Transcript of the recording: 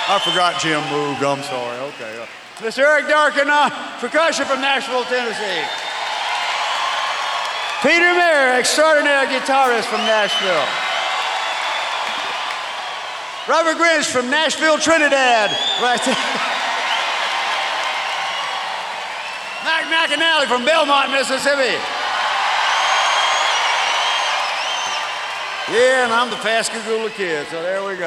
I forgot Jim moved. I'm sorry. Okay. Mr. Eric Darkin, percussion from Nashville, Tennessee. Peter Mayer, extraordinary guitarist from Nashville. Robert Grinch from Nashville, Trinidad. Right there. Mike McAnally from Belmont, Mississippi. Yeah, and I'm the Pascagoula Kid, so there we go.